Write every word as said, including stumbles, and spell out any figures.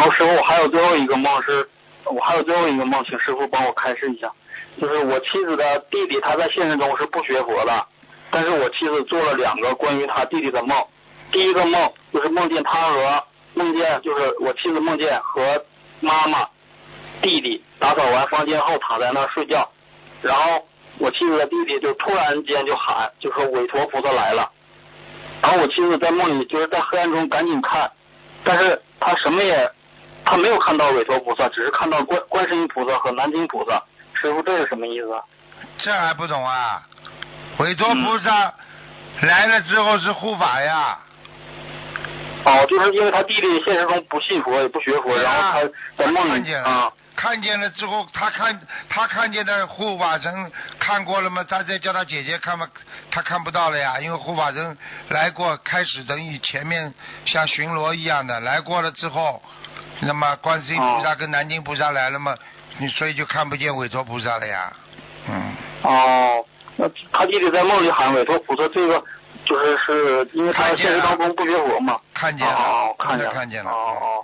然后师傅，我还有最后一个梦是，我还有最后一个梦，请师傅帮我开示一下。就是我妻子的弟弟，他在现实中是不学佛的，但是我妻子做了两个关于他弟弟的梦。第一个梦就是梦见他和梦见就是我妻子梦见和妈妈、弟弟打扫完房间后躺在那儿睡觉，然后我妻子的弟弟就突然间就喊，就说韦陀菩萨来了。然后我妻子在梦里就是在黑暗中赶紧看，但是他什么也他没有看到韦陀菩萨，只是看到观观世音菩萨和南京菩萨。师傅，这是什么意思啊？ 这还不懂啊？韦陀菩萨来了之后是护法呀。 哦，就是因为他弟弟现实中不信佛也不学佛， 啊、 然后他在梦里看见了、 啊， 看见了之后，他看他看见的护法神看过了吗？他再叫他姐姐看嘛，他看不到了呀，因为护法神来过，开始等于前面像巡逻一样的来过了之后，那么观世音菩萨跟南京菩萨来了嘛。你所以就看不见韦陀菩萨了呀，嗯。 哦，那他弟弟在梦里喊韦陀菩萨，这个就是是因为他现实当中不学佛嘛。 看见了， 哦，看见了， 看见了。 哦哦。